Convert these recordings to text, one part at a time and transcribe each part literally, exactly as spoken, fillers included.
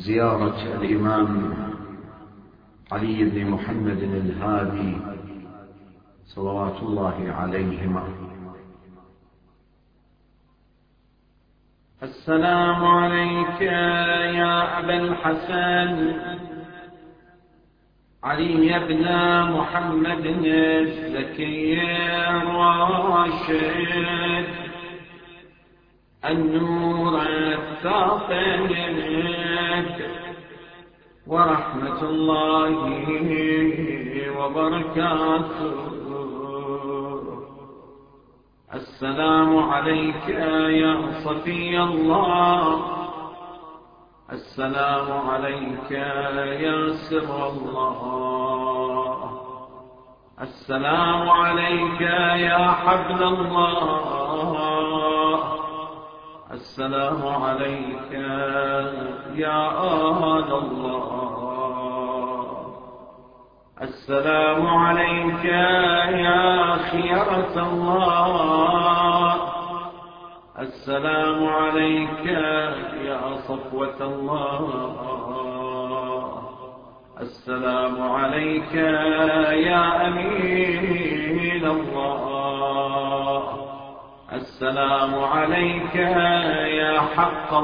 زيارة الإمام علي بن محمد الهادي صلوات الله عليهما. السلام عليك يا أبا الحسن علي بن محمد الزكي الراشد النور الثاقب ورحمة الله وبركاته. السلام عليك يا صفي الله، السلام عليك يا سر الله، السلام عليك يا حبل الله، السلام عليك يا آل الله، السلام عليك يا خيرة الله، السلام عليك يا صفوة الله، السلام عليك يا أمين الله، السلام عليك يا حق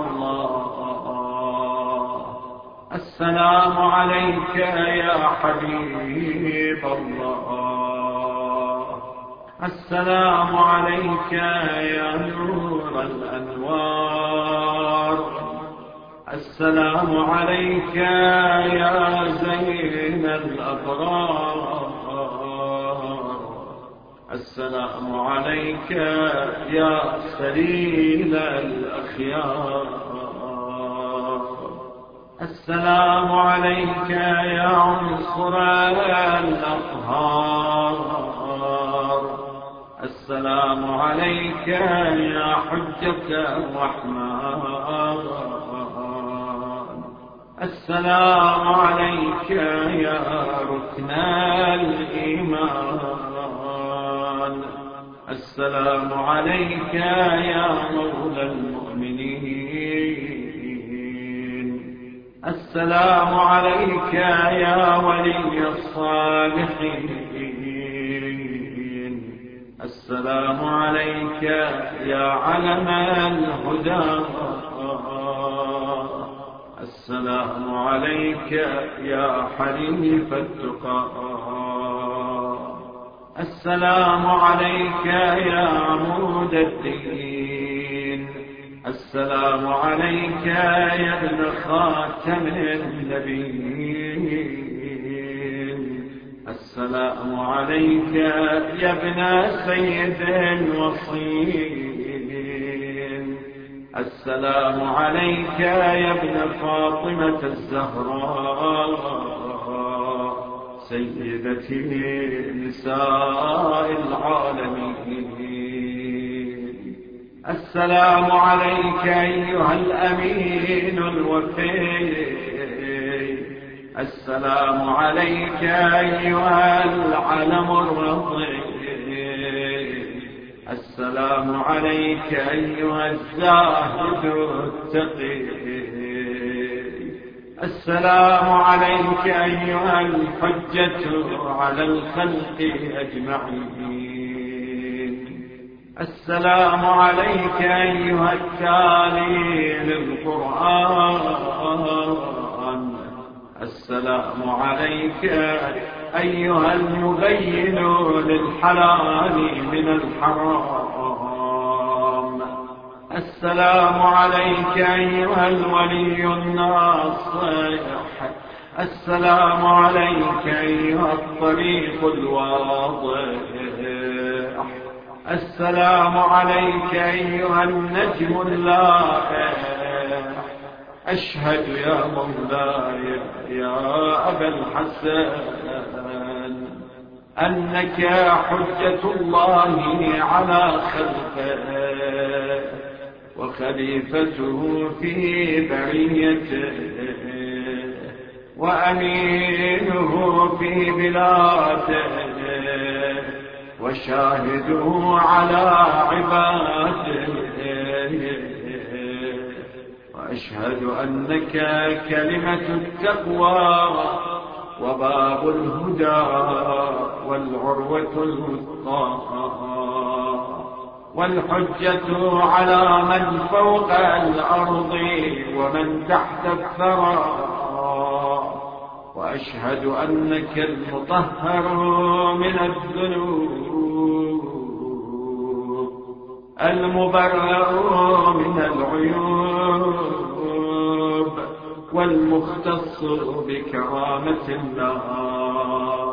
الله، السلام عليك يا حبيب الله، السلام عليك يا نور الأنوار، السلام عليك يا زين الأبرار، السلام عليك يا سليل الأخيار، السلام عليك يا عنصر الأطهار، السلام عليك يا حجة الرحمن، السلام عليك يا ركن الإيمان، السلام عليك يا مولى المؤمنين، السلام عليك يا ولي الصالحين، السلام عليك يا علم الهدى، السلام عليك يا حليف التقى، السلام عليك يا عمود الدين، السلام عليك يا ابن خاتم النبيين، السلام عليك يا ابن سيد الوصيين، السلام عليك يا ابن فاطمة الزهراء سيدتي نساء العالمين، السلام عليك أيها الأمين الوفي، السلام عليك أيها العلم الرضي، السلام عليك أيها الزاهد التقي، السلام عليك أيها الحجة على الخلق أجمعين، السلام عليك أيها التالي للقرآن، السلام عليك أيها المبين للحلال من الحرام، السلام عليك أيها الولي الناصح، السلام عليك أيها الطريق الواضح، السلام عليك أيها النجم اللائح، أشهد يا مولاي يا أبا الحسن أنك حجة الله على خلقه وخليفته في بريته وأمينه في بلاده وشاهده على عباده، وأشهد أنك كلمة التقوى وباب الهدى والعروة الوثقى والحجة على من فوق الأرض ومن تحت الثرى. وأشهد أنك المطهر من الذنوب المبرأ من العيوب والمختص بكرامة الله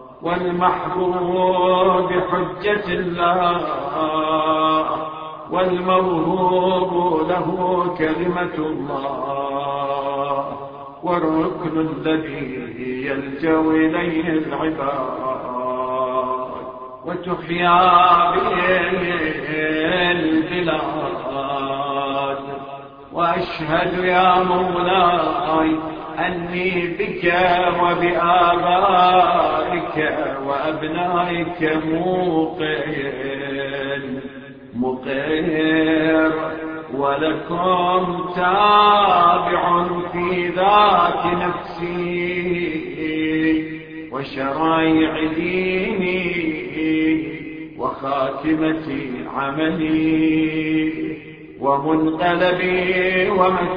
والمحبوب بحجة الله والموهوب له كلمة الله والركن الذي يلجأ إليه العباد وتحيا به البلاد. وأشهد يا مولاي أني بك وبآبائك وأبنائك موقن مقر ولكم تابع في ذات نفسي وشرائع ديني وخاتمة عملي ومنقلبي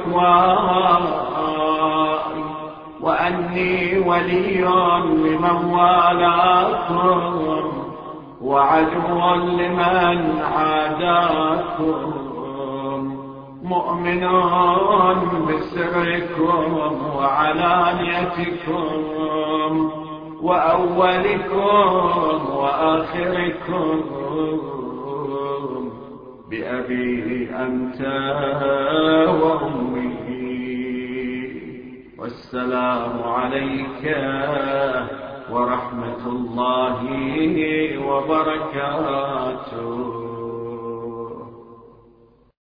ومثواي وأني ولي لمن والاكم وعدو لمن عاداكم مؤمن بسركم وعلانيتكم وأولكم وآخركم بأبي أنت وأمي. والسلام عليك ورحمة الله وبركاته.